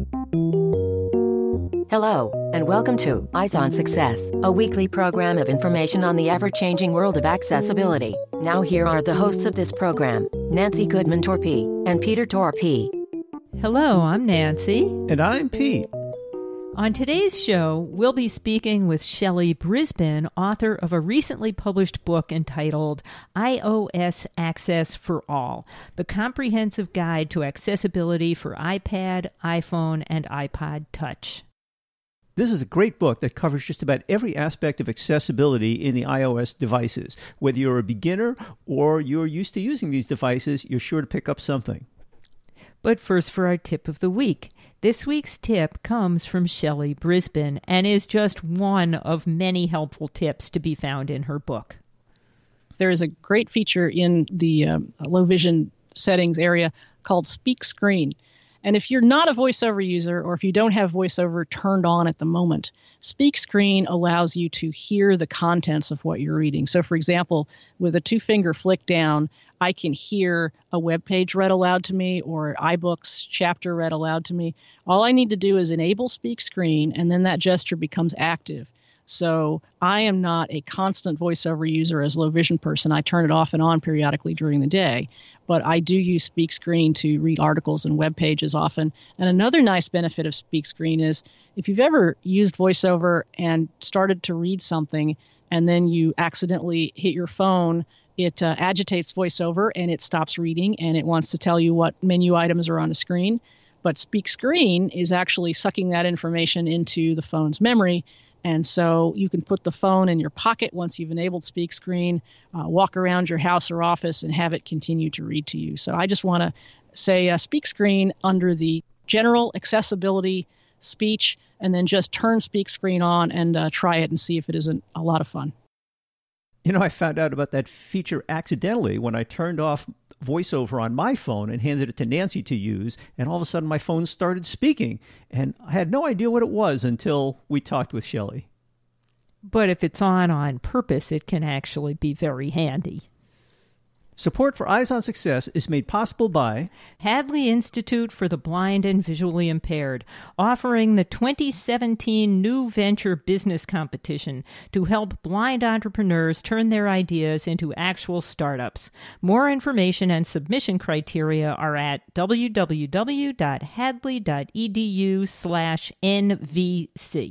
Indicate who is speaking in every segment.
Speaker 1: Hello, and welcome to Eyes on Success, a weekly program of information on the ever-changing world of accessibility. Now here are the hosts of this program, Nancy Goodman Torpey and Peter Torpey.
Speaker 2: Hello, I'm Nancy.
Speaker 3: And I'm Pete.
Speaker 2: On today's show, we'll be speaking with Shelley Brisbane, author of a recently published book entitled iOS Access for All, the comprehensive guide to accessibility for iPad, iPhone, and iPod Touch.
Speaker 3: This is a great book that covers just about every aspect of accessibility in the iOS devices. Whether you're a beginner or you're used to using these devices, you're sure to pick up something.
Speaker 2: But first for our tip of the week. This week's tip comes from Shelley Brisbane and is just one of many helpful tips to be found in her book.
Speaker 4: There is a great feature in the low vision settings area called Speak Screen. And if you're not a VoiceOver user, or if you don't have VoiceOver turned on at the moment, Speak Screen allows you to hear the contents of what you're reading. So, for example, with a two-finger flick down, I can hear a web page read aloud to me or iBooks chapter read aloud to me. All I need to do is enable Speak Screen, and then that gesture becomes active. So I am not a constant VoiceOver user as a low vision person. I turn it off and on periodically during the day. But I do use Speak Screen to read articles and web pages often. And another nice benefit of Speak Screen is if you've ever used VoiceOver and started to read something and then you accidentally hit your phone, it agitates VoiceOver and it stops reading and it wants to tell you what menu items are on the screen. But Speak Screen is actually sucking that information into the phone's memory. And so you can put the phone in your pocket once you've enabled Speak Screen, walk around your house or office and have it continue to read to you. So I just want to say Speak Screen under the general accessibility speech, and then just turn Speak Screen on and try it and see if it isn't a lot of fun.
Speaker 3: You know, I found out about that feature accidentally when I turned off VoiceOver on my phone and handed it to Nancy to use, and all of a sudden my phone started speaking, and I had no idea what it was until we talked with Shelley.
Speaker 2: But if it's on purpose, it can actually be very handy.
Speaker 3: Support for Eyes on Success is made possible by
Speaker 2: Hadley Institute for the Blind and Visually Impaired, offering the 2017 New Venture Business Competition to help blind entrepreneurs turn their ideas into actual startups. More information and submission criteria are at www.hadley.edu/NVC.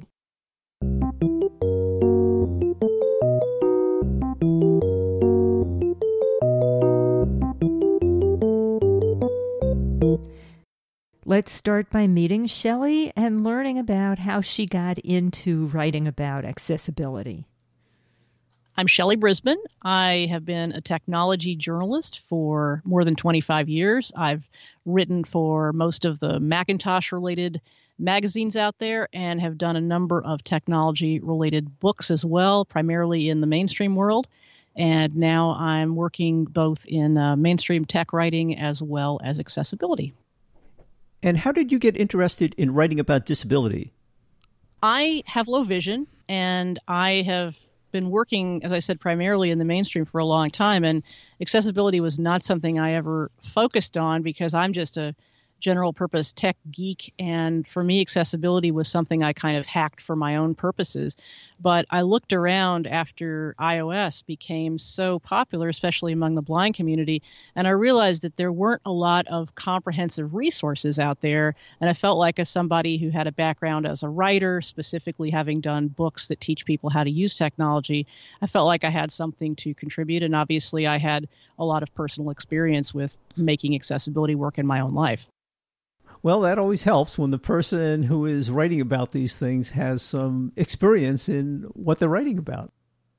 Speaker 2: Let's start by meeting Shelley and learning about how she got into writing about accessibility.
Speaker 4: I'm Shelley Brisbane. I have been a technology journalist for more than 25 years. I've written for most of the Macintosh-related magazines out there and have done a number of technology-related books as well, primarily in the mainstream world. And now I'm working both in mainstream tech writing as well as accessibility.
Speaker 3: And how did you get interested in writing about disability?
Speaker 4: I have low vision, and I have been working, as I said, primarily in the mainstream for a long time. And accessibility was not something I ever focused on because I'm just a general purpose tech geek. And for me, accessibility was something I kind of hacked for my own purposes. But I looked around after iOS became so popular, especially among the blind community, and I realized that there weren't a lot of comprehensive resources out there. And I felt like, as somebody who had a background as a writer, specifically having done books that teach people how to use technology, I felt like I had something to contribute. And obviously, I had a lot of personal experience with making accessibility work in my own life.
Speaker 3: Well, that always helps when the person who is writing about these things has some experience in what they're writing about.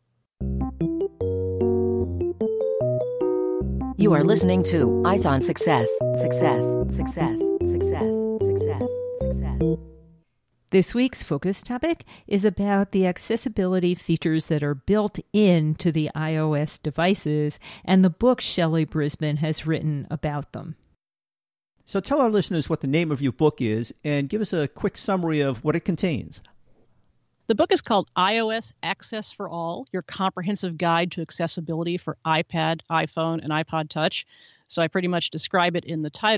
Speaker 1: You are listening to Eyes on Success. Success, success, success, success, success.
Speaker 2: This week's focus topic is about the accessibility features that are built into the iOS devices and the book Shelley Brisbane has written about them.
Speaker 3: So tell our listeners what the name of your book is and give us a quick summary of what it contains.
Speaker 4: The book is called iOS Access for All, Your Comprehensive Guide to Accessibility for iPad, iPhone, and iPod Touch. So I pretty much describe it in the title.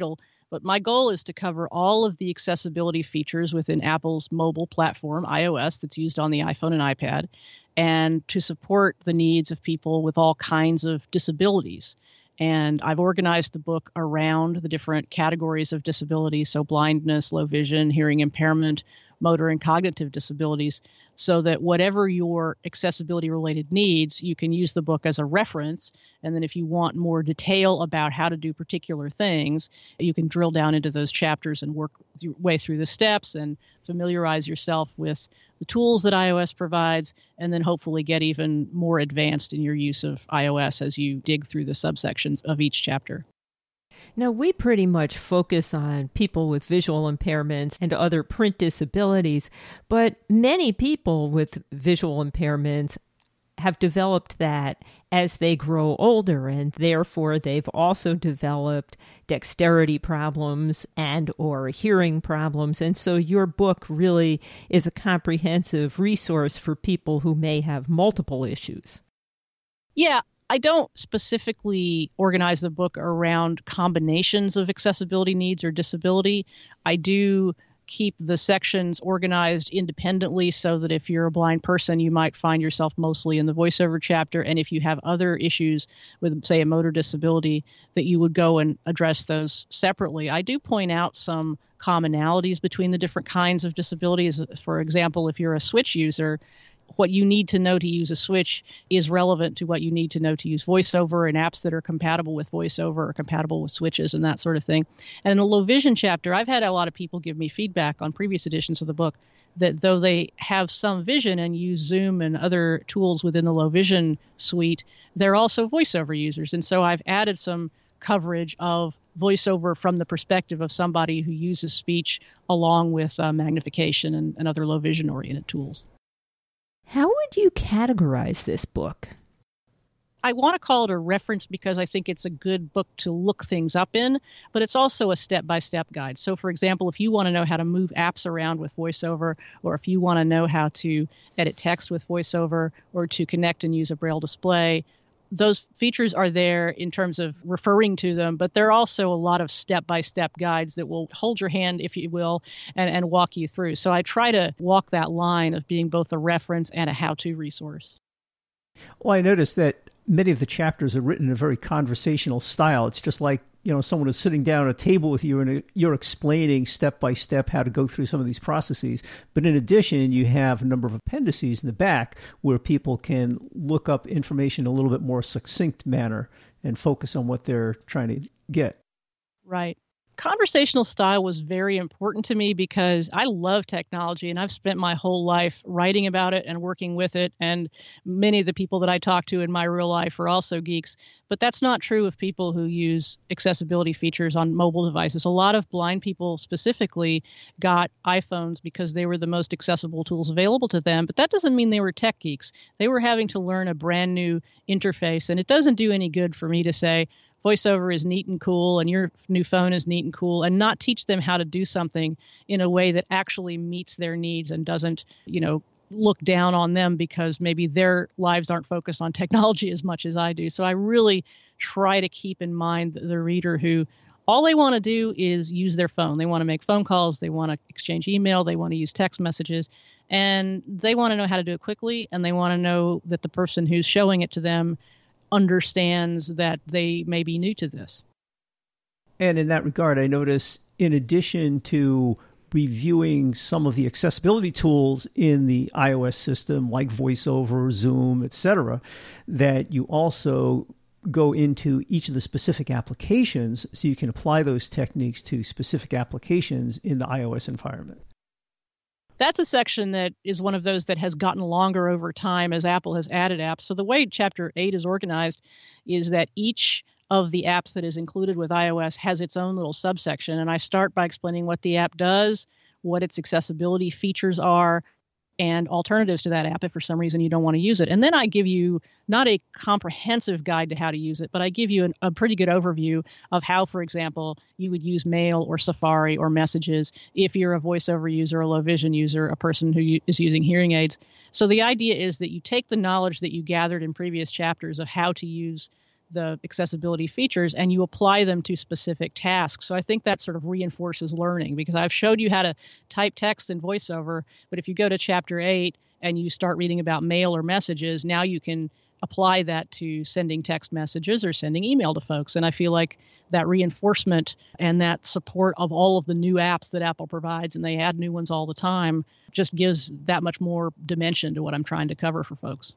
Speaker 4: But my goal is to cover all of the accessibility features within Apple's mobile platform, iOS, that's used on the iPhone and iPad, and to support the needs of people with all kinds of disabilities. And I've organized the book around the different categories of disability, so blindness, low vision, hearing impairment, motor and cognitive disabilities, so that whatever your accessibility-related needs, you can use the book as a reference. And then if you want more detail about how to do particular things, you can drill down into those chapters and work your way through the steps and familiarize yourself with the tools that iOS provides, and then hopefully get even more advanced in your use of iOS as you dig through the subsections of each chapter.
Speaker 2: Now, we pretty much focus on people with visual impairments and other print disabilities, but many people with visual impairments have developed that as they grow older, and therefore they've also developed dexterity problems and or hearing problems. And so your book really is a comprehensive resource for people who may have multiple issues.
Speaker 4: Yeah, I don't specifically organize the book around combinations of accessibility needs or disability. I do keep the sections organized independently so that if you're a blind person, you might find yourself mostly in the voiceover chapter. And if you have other issues with, say, a motor disability, that you would go and address those separately. I do point out some commonalities between the different kinds of disabilities. For example, if you're a Switch user, what you need to know to use a Switch is relevant to what you need to know to use VoiceOver, and apps that are compatible with VoiceOver or compatible with Switches and that sort of thing. And in the low vision chapter, I've had a lot of people give me feedback on previous editions of the book that though they have some vision and use Zoom and other tools within the low vision suite, they're also VoiceOver users. And so I've added some coverage of VoiceOver from the perspective of somebody who uses speech along with magnification and other low vision oriented tools.
Speaker 2: How would you categorize this book?
Speaker 4: I want to call it a reference because I think it's a good book to look things up in, but it's also a step-by-step guide. So, for example, if you want to know how to move apps around with VoiceOver, or if you want to know how to edit text with VoiceOver, or to connect and use a Braille display, those features are there in terms of referring to them, but there are also a lot of step-by-step guides that will hold your hand, if you will, and walk you through. So I try to walk that line of being both a reference and a how-to resource.
Speaker 3: Well, I noticed that many of the chapters are written in a very conversational style. It's just like, someone is sitting down at a table with you and you're explaining step by step how to go through some of these processes. But in addition, you have a number of appendices in the back where people can look up information in a little bit more succinct manner and focus on what they're trying to get.
Speaker 4: Right. Conversational style was very important to me because I love technology and I've spent my whole life writing about it and working with it. And many of the people that I talk to in my real life are also geeks. But that's not true of people who use accessibility features on mobile devices. A lot of blind people specifically got iPhones because they were the most accessible tools available to them. But that doesn't mean they were tech geeks. They were having to learn a brand new interface. And it doesn't do any good for me to say, VoiceOver is neat and cool and your new phone is neat and cool, and not teach them how to do something in a way that actually meets their needs and doesn't, look down on them because maybe their lives aren't focused on technology as much as I do. So I really try to keep in mind the reader who all they want to do is use their phone. They want to make phone calls. They want to exchange email. They want to use text messages. And they want to know how to do it quickly. And they want to know that the person who's showing it to them understands that they may be new to this.
Speaker 3: And in that regard, I notice in addition to reviewing some of the accessibility tools in the iOS system, like VoiceOver, Zoom, etc., that you also go into each of the specific applications so you can apply those techniques to specific applications in the iOS environment.
Speaker 4: That's a section that is one of those that has gotten longer over time as Apple has added apps. So the way Chapter 8 is organized is that each of the apps that is included with iOS has its own little subsection. And I start by explaining what the app does, what its accessibility features are, and alternatives to that app if for some reason you don't want to use it. And then I give you not a comprehensive guide to how to use it, but I give you a pretty good overview of how, for example, you would use Mail or Safari or Messages if you're a VoiceOver user, a low vision user, a person who is using hearing aids. So the idea is that you take the knowledge that you gathered in previous chapters of how to use the accessibility features and you apply them to specific tasks. So I think that sort of reinforces learning, because I've showed you how to type text in VoiceOver, but if you go to Chapter 8 and you start reading about mail or messages, now you can apply that to sending text messages or sending email to folks. And I feel like that reinforcement and that support of all of the new apps that Apple provides, and they add new ones all the time, just gives that much more dimension to what I'm trying to cover for folks.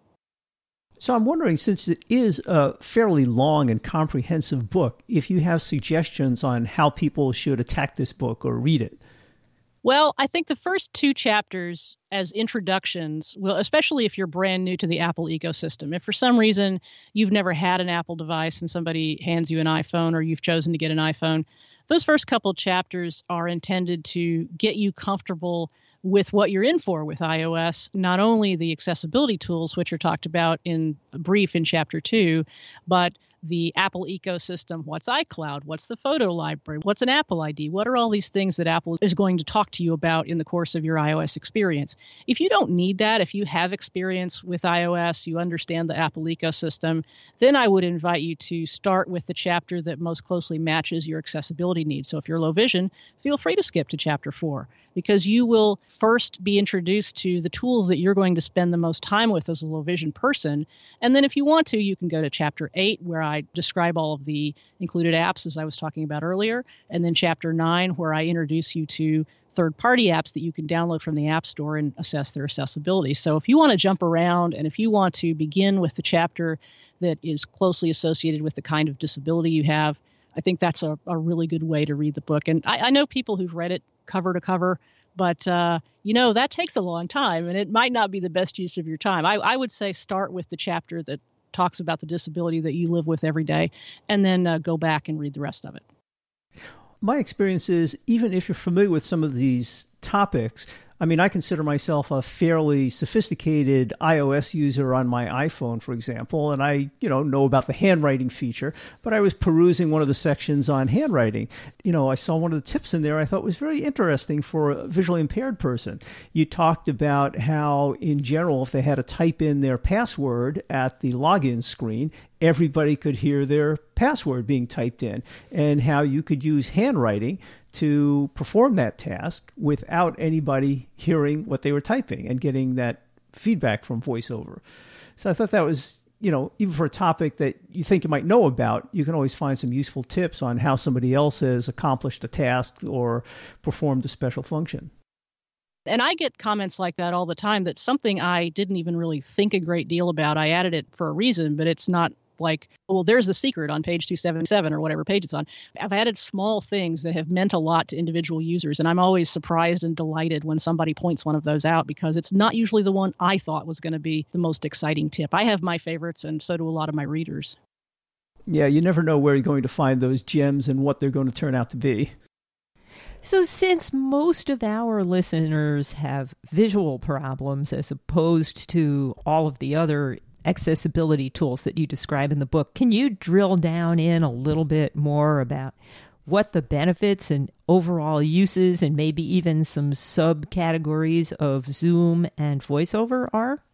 Speaker 3: So I'm wondering, since it is a fairly long and comprehensive book, if you have suggestions on how people should attack this book or read it.
Speaker 4: Well, I think the first 2 chapters as introductions, well, especially if you're brand new to the Apple ecosystem. If for some reason you've never had an Apple device and somebody hands you an iPhone, or you've chosen to get an iPhone, those first couple chapters are intended to get you comfortable with what you're in for with iOS, not only the accessibility tools, which are talked about in brief in Chapter 2, but the Apple ecosystem. What's iCloud? What's the photo library? What's an Apple ID? What are all these things that Apple is going to talk to you about in the course of your iOS experience? If you don't need that, if you have experience with iOS, you understand the Apple ecosystem, then I would invite you to start with the chapter that most closely matches your accessibility needs. So if you're low vision, feel free to skip to Chapter 4, because you will first be introduced to the tools that you're going to spend the most time with as a low vision person. And then if you want to, you can go to Chapter 8, where I describe all of the included apps, as I was talking about earlier. And then Chapter 9, where I introduce you to third-party apps that you can download from the App Store and assess their accessibility. So if you want to jump around, and if you want to begin with the chapter that is closely associated with the kind of disability you have, I think that's a really good way to read the book. And I know people who've read it cover to cover, but that takes a long time, and it might not be the best use of your time. I would say start with the chapter that talks about the disability that you live with every day, and then go back and read the rest of it.
Speaker 3: My experience is, even if you're familiar with some of these topics, I mean, I consider myself a fairly sophisticated iOS user on my iPhone, for example, and I, know about the handwriting feature, but I was perusing one of the sections on handwriting. I saw one of the tips in there I thought was very interesting for a visually impaired person. You talked about how, in general, if they had to type in their password at the login screen, everybody could hear their password being typed in, and how you could use handwriting to perform that task without anybody hearing what they were typing and getting that feedback from VoiceOver. So I thought that was, even for a topic that you think you might know about, you can always find some useful tips on how somebody else has accomplished a task or performed a special function.
Speaker 4: And I get comments like that all the time. That's something I didn't even really think a great deal about. I added it for a reason, but it's not like, well, there's the secret on page 277 or whatever page it's on. I've added small things that have meant a lot to individual users, and I'm always surprised and delighted when somebody points one of those out, because it's not usually the one I thought was going to be the most exciting tip. I have my favorites, and so do a lot of my readers.
Speaker 3: Yeah, you never know where you're going to find those gems and what they're going to turn out to be.
Speaker 2: So since most of our listeners have visual problems as opposed to all of the other accessibility tools that you describe in the book, can you drill down in a little bit more about what the benefits and overall uses, and maybe even some subcategories of Zoom and VoiceOver are?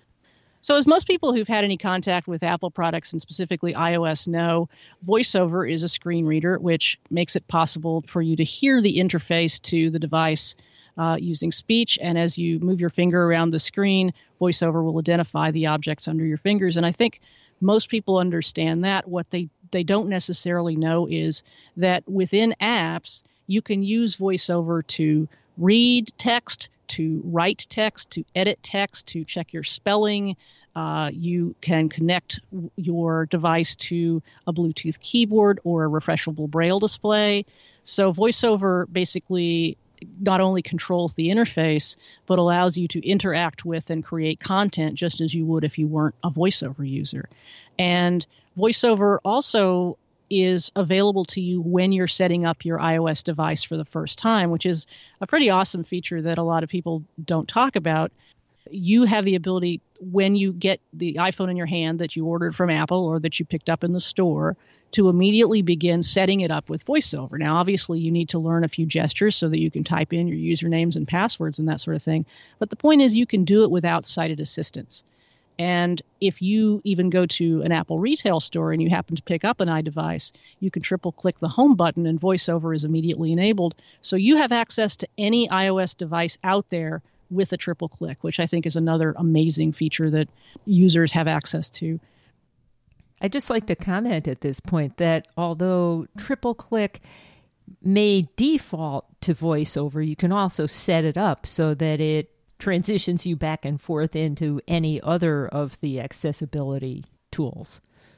Speaker 4: So as most people who've had any contact with Apple products, and specifically iOS, know, VoiceOver is a screen reader, which makes it possible for you to hear the interface to the device using speech. And as you move your finger around the screen, VoiceOver will identify the objects under your fingers. And I think most people understand that. What they don't necessarily know is that within apps, you can use VoiceOver to read text, to write text, to edit text, to check your spelling. You can connect your device to a Bluetooth keyboard or a refreshable Braille display. So VoiceOver basically not only controls the interface, but allows you to interact with and create content just as you would if you weren't a VoiceOver user. And VoiceOver also is available to you when you're setting up your iOS device for the first time, which is a pretty awesome feature that a lot of people don't talk about. You have the ability, when you get the iPhone in your hand that you ordered from Apple or that you picked up in the store, to immediately begin setting it up with VoiceOver. Now, obviously, you need to learn a few gestures so that you can type in your usernames and passwords and that sort of thing. But the point is, you can do it without sighted assistance. And if you even go to an Apple retail store and you happen to pick up an iDevice, you can triple click the home button and VoiceOver is immediately enabled. So you have access to any iOS device out there with a triple click, which I think is another amazing feature that users have access to.
Speaker 2: I'd just like to comment at this point that although triple click may default to VoiceOver, you can also set it up so that it transitions you back and forth into any other of the accessibility tools.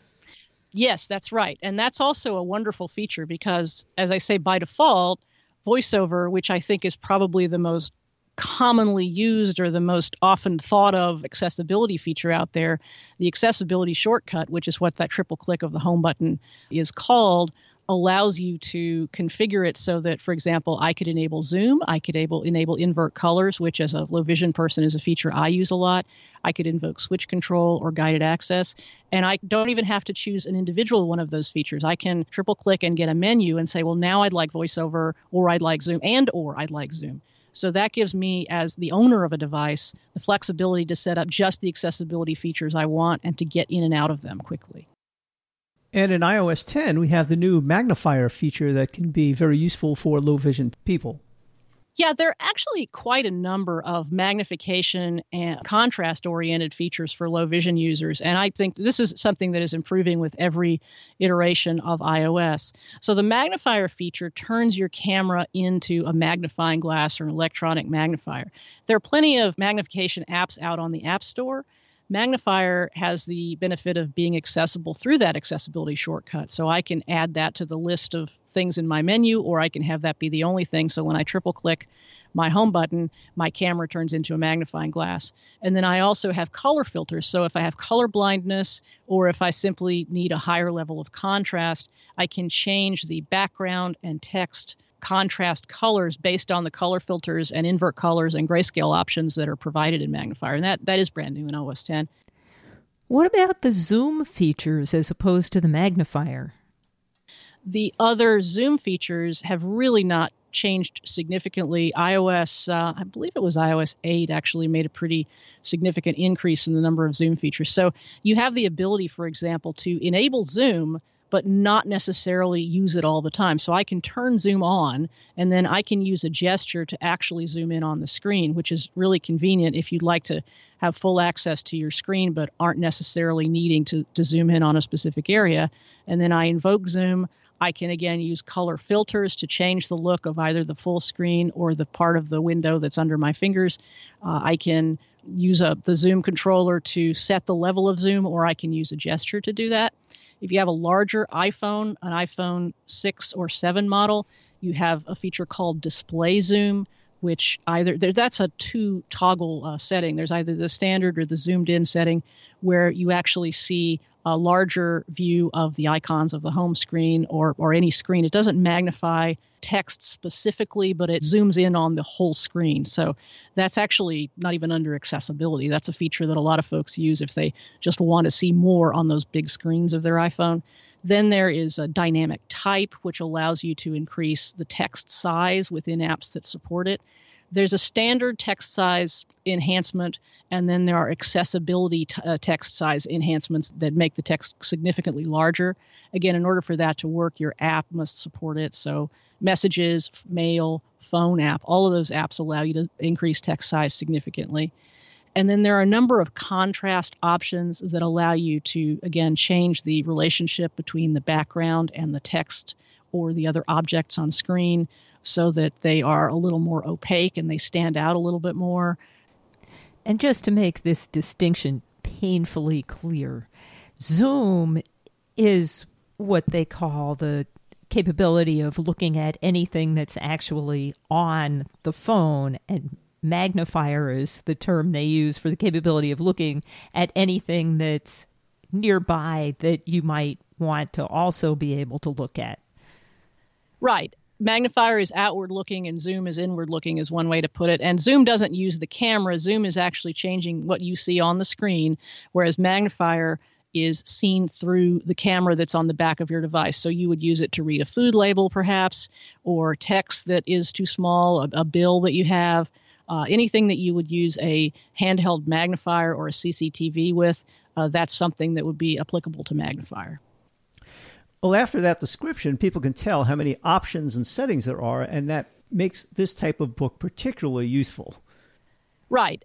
Speaker 4: Yes, that's right. And that's also a wonderful feature because, as I say, by default, VoiceOver, which I think is probably the most commonly used or the most often thought of accessibility feature out there, the accessibility shortcut, which is what that triple click of the home button is called, allows you to configure it so that, for example, I could enable zoom, I could enable invert colors, which as a low vision person is a feature I use a lot. I could invoke switch control or guided access, and I don't even have to choose an individual one of those features. I can triple click and get a menu and say, well, now I'd like VoiceOver, or I'd like zoom, or I'd like zoom. So that gives me, as the owner of a device, the flexibility to set up just the accessibility features I want and to get in and out of them quickly.
Speaker 3: And in iOS 10, we have the new magnifier feature that can be very useful for low vision people.
Speaker 4: Yeah, there are actually quite a number of magnification and contrast-oriented features for low vision users, and I think this is something that is improving with every iteration of iOS. So the magnifier feature turns your camera into a magnifying glass or an electronic magnifier. There are plenty of magnification apps out on the App Store. Magnifier has the benefit of being accessible through that accessibility shortcut. So I can add that to the list of things in my menu, or I can have that be the only thing. So when I triple click my home button, my camera turns into a magnifying glass. And then I also have color filters. So if I have color blindness, or if I simply need a higher level of contrast, I can change the background and text contrast colors based on the color filters and invert colors and grayscale options that are provided in Magnifier. And that is brand new in OS 10.
Speaker 2: What about the zoom features as opposed to the magnifier?
Speaker 4: The other zoom features have really not changed significantly. iOS, I believe it was iOS 8 actually made a pretty significant increase in the number of zoom features. So you have the ability, for example, to enable zoom, but not necessarily use it all the time. So I can turn zoom on, and then I can use a gesture to actually zoom in on the screen, which is really convenient if you'd like to have full access to your screen, but aren't necessarily needing to zoom in on a specific area. And then I invoke zoom. I can, again, use color filters to change the look of either the full screen or the part of the window that's under my fingers. I can use the zoom controller to set the level of zoom, or I can use a gesture to do that. If you have a larger iPhone, an iPhone 6 or 7 model, you have a feature called display zoom, which that's a two toggle setting. There's either the standard or the zoomed in setting, where you actually see a larger view of the icons of the home screen or any screen. It doesn't magnify text specifically, but it zooms in on the whole screen. So that's actually not even under accessibility. That's a feature that a lot of folks use if they just want to see more on those big screens of their iPhone. Then there is a dynamic type, which allows you to increase the text size within apps that support it. There's a standard text size enhancement, and then there are accessibility text size enhancements that make the text significantly larger. Again, in order for that to work, your app must support it. So messages, mail, phone app, all of those apps allow you to increase text size significantly. And then there are a number of contrast options that allow you to, again, change the relationship between the background and the text or the other objects on screen, so that they are a little more opaque and they stand out a little bit more.
Speaker 2: And just to make this distinction painfully clear, zoom is what they call the capability of looking at anything that's actually on the phone, and magnifier is the term they use for the capability of looking at anything that's nearby that you might want to also be able to look at.
Speaker 4: Right. Magnifier is outward looking and zoom is inward looking is one way to put it. And zoom doesn't use the camera. Zoom is actually changing what you see on the screen, whereas magnifier is seen through the camera that's on the back of your device. So you would use it to read a food label perhaps, or text that is too small, a bill that you have. anything that you would use a handheld magnifier or a CCTV with, that's something that would be applicable to magnifier.
Speaker 3: Well, after that description, people can tell how many options and settings there are, and that makes this type of book particularly useful.
Speaker 4: Right.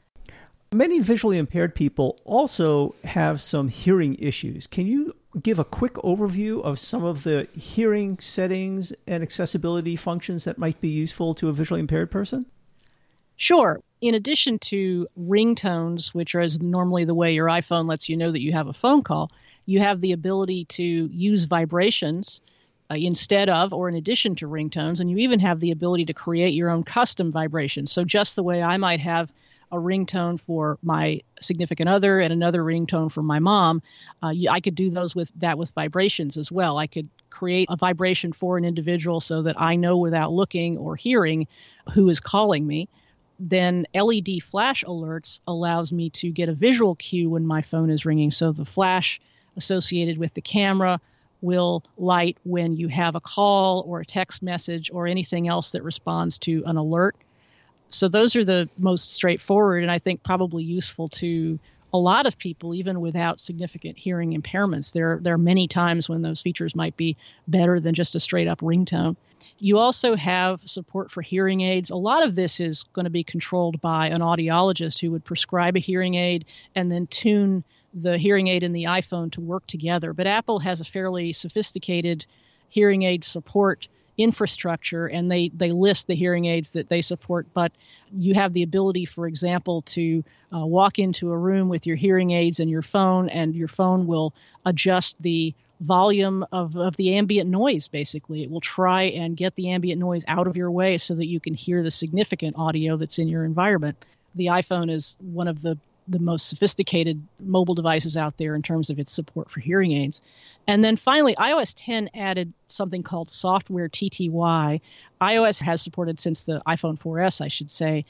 Speaker 3: Many visually impaired people also have some hearing issues. Can you give a quick overview of some of the hearing settings and accessibility functions that might be useful to a visually impaired person?
Speaker 4: Sure. In addition to ringtones, which is normally the way your iPhone lets you know that you have a phone call, you have the ability to use vibrations instead of or in addition to ringtones, and you even have the ability to create your own custom vibrations. So just the way I might have a ringtone for my significant other and another ringtone for my mom, I could do those with vibrations as well. I could create a vibration for an individual so that I know without looking or hearing who is calling me. Then LED flash alerts allows me to get a visual cue when my phone is ringing. So the flash associated with the camera will light when you have a call or a text message or anything else that responds to an alert. So those are the most straightforward and I think probably useful to a lot of people, even without significant hearing impairments. There are many times when those features might be better than just a straight up ringtone. You also have support for hearing aids. A lot of this is going to be controlled by an audiologist who would prescribe a hearing aid and then tune the hearing aid and the iPhone to work together. But Apple has a fairly sophisticated hearing aid support infrastructure, and they list the hearing aids that they support. But you have the ability, for example, to walk into a room with your hearing aids and your phone will adjust the volume of the ambient noise, basically. It will try and get the ambient noise out of your way so that you can hear the significant audio that's in your environment. The iPhone is one of the most sophisticated mobile devices out there in terms of its support for hearing aids. And then finally, iOS 10 added something called software TTY. iOS has supported since the iPhone 4S, I should say,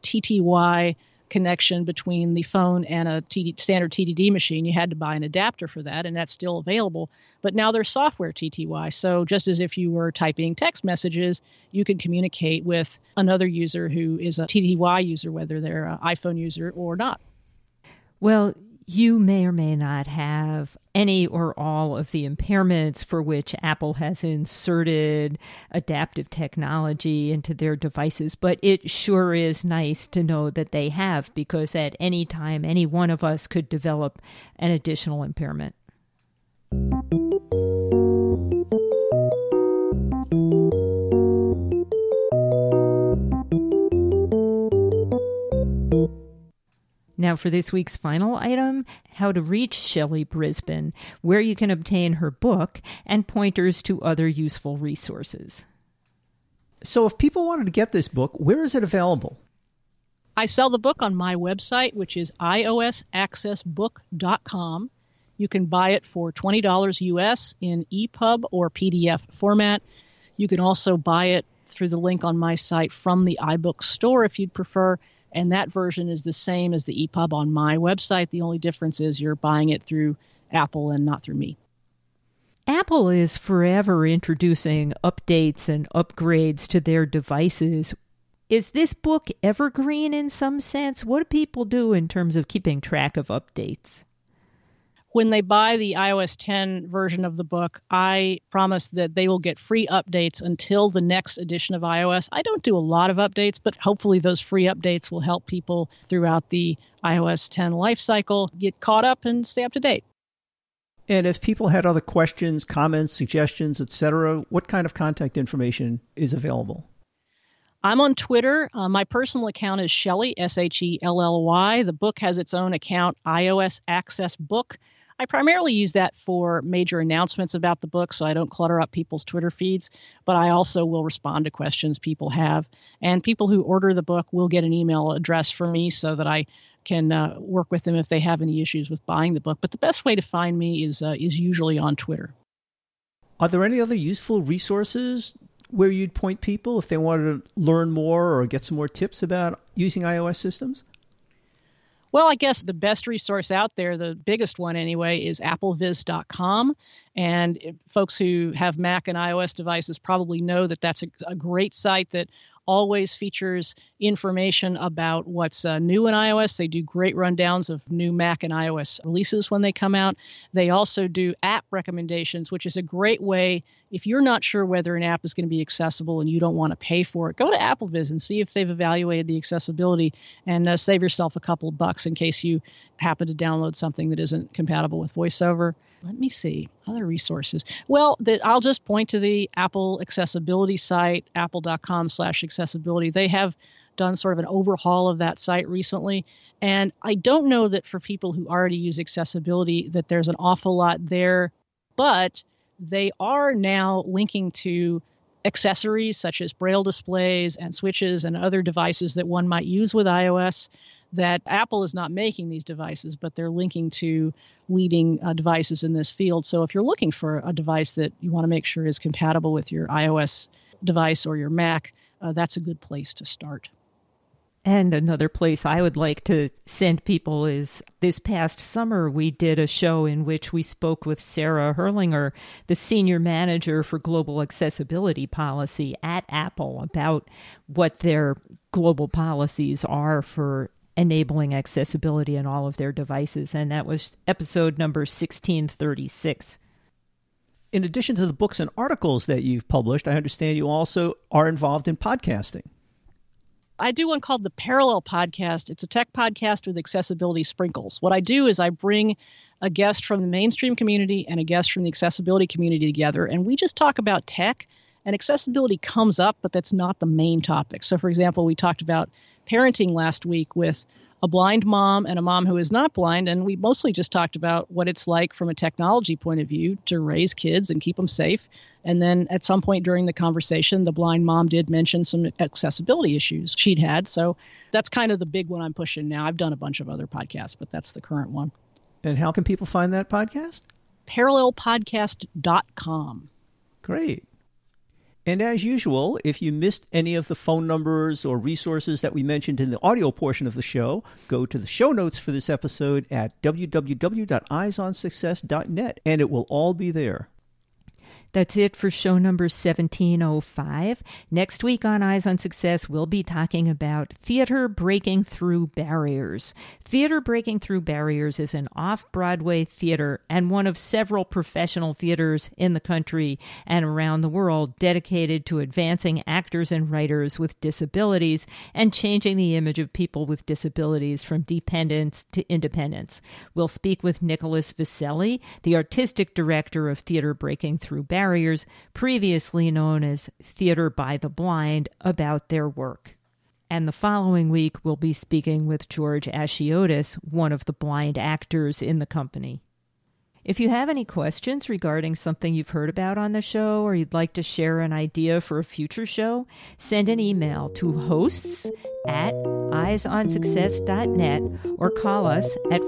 Speaker 4: TTY connection between the phone and a standard TDD machine. You had to buy an adapter for that, and that's still available. But now there's software TTY. So just as if you were typing text messages, you can communicate with another user who is a TTY user, whether they're an iPhone user or not.
Speaker 2: Well, you may or may not have any or all of the impairments for which Apple has inserted adaptive technology into their devices, but it sure is nice to know that they have, because at any time, any one of us could develop an additional impairment. Now for this week's final item, how to reach Shelley Brisbane, where you can obtain her book, and pointers to other useful resources.
Speaker 3: So if people wanted to get this book, where is it available?
Speaker 4: I sell the book on my website, which is iosaccessbook.com. You can buy it for $20 US in EPUB or PDF format. You can also buy it through the link on my site from the iBook store if you'd prefer. And that version is the same as the EPUB on my website. The only difference is you're buying it through Apple and not through me.
Speaker 2: Apple is forever introducing updates and upgrades to their devices. Is this book evergreen in some sense? What do people do in terms of keeping track of updates?
Speaker 4: When they buy the iOS 10 version of the book, I promise that they will get free updates until the next edition of iOS. I don't do a lot of updates, but hopefully those free updates will help people throughout the iOS 10 life cycle get caught up and stay up to date.
Speaker 3: And if people had other questions, comments, suggestions, etc., what kind of contact information is available?
Speaker 4: I'm on Twitter. My personal account is Shelley, Shelley. The book has its own account, iOS Access Book. I primarily use that for major announcements about the book, so I don't clutter up people's Twitter feeds, but I also will respond to questions people have. And people who order the book will get an email address from me so that I can work with them if they have any issues with buying the book. But the best way to find me is usually on Twitter.
Speaker 3: Are there any other useful resources where you'd point people if they wanted to learn more or get some more tips about using iOS systems?
Speaker 4: Well, I guess the best resource out there, the biggest one anyway, is appleviz.com. And folks who have Mac and iOS devices probably know that that's a great site that always features information about what's new in iOS. They do great rundowns of new Mac and iOS releases when they come out. They also do app recommendations, which is a great way if you're not sure whether an app is going to be accessible and you don't want to pay for it. Go to AppleVis and see if they've evaluated the accessibility and save yourself a couple of bucks in case you happen to download something that isn't compatible with VoiceOver. Let me see other resources. Well, I'll just point to the Apple accessibility site, apple.com/accessibility. They have done sort of an overhaul of that site recently. And I don't know that for people who already use accessibility that there's an awful lot there, but they are now linking to accessories such as Braille displays and switches and other devices that one might use with iOS. That Apple is not making these devices, but they're linking to leading devices in this field. So if you're looking for a device that you want to make sure is compatible with your iOS device or your Mac, that's a good place to start.
Speaker 2: And another place I would like to send people is this past summer, we did a show in which we spoke with Sarah Herlinger, the senior manager for global accessibility policy at Apple, about what their global policies are for enabling accessibility in all of their devices. And that was episode number 1636.
Speaker 3: In addition to the books and articles that you've published, I understand you also are involved in podcasting.
Speaker 4: I do one called the Parallel Podcast. It's a tech podcast with accessibility sprinkles. What I do is I bring a guest from the mainstream community and a guest from the accessibility community together, and we just talk about tech. And accessibility comes up, but that's not the main topic. So, for example, we talked about parenting last week with a blind mom and a mom who is not blind, and we mostly just talked about what it's like from a technology point of view to raise kids and keep them safe. And then at some point during the conversation, the blind mom did mention some accessibility issues she'd had. So that's kind of the big one I'm pushing now. I've done a bunch of other podcasts, but that's the current one.
Speaker 3: And how can people find that podcast?
Speaker 4: Parallelpodcast.com.
Speaker 3: Great. And as usual, if you missed any of the phone numbers or resources that we mentioned in the audio portion of the show, go to the show notes for this episode at www.eyesonsuccess.net, and it will all be there.
Speaker 2: That's it for show number 1705. Next week on Eyes on Success, we'll be talking about Theater Breaking Through Barriers. Theater Breaking Through Barriers is an off-Broadway theater and one of several professional theaters in the country and around the world dedicated to advancing actors and writers with disabilities and changing the image of people with disabilities from dependence to independence. We'll speak with Nicholas Viselli, the artistic director of Theater Breaking Through Barriers, previously known as Theater by the Blind, about their work. And the following week, we'll be speaking with George Ashiotis, one of the blind actors in the company. If you have any questions regarding something you've heard about on the show or you'd like to share an idea for a future show, send an email to hosts@eyesonsuccess.net or call us at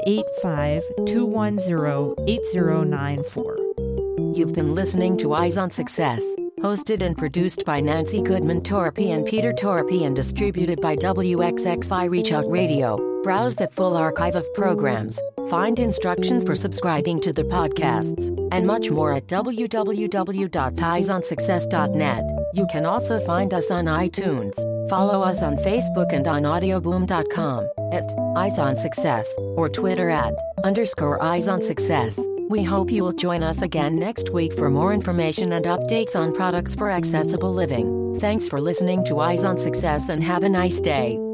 Speaker 2: 585-210-8094.
Speaker 1: You've been listening to Eyes on Success, hosted and produced by Nancy Goodman Torpy and Peter Torpy and distributed by WXXI Reach Out Radio. Browse the full archive of programs, find instructions for subscribing to the podcasts, and much more at www.eyesonsuccess.net. You can also find us on iTunes. Follow us on Facebook and on audioboom.com at Eyes on Success or Twitter at _Eyes on Success. We hope you will join us again next week for more information and updates on products for accessible living. Thanks for listening to Eyes on Success and have a nice day.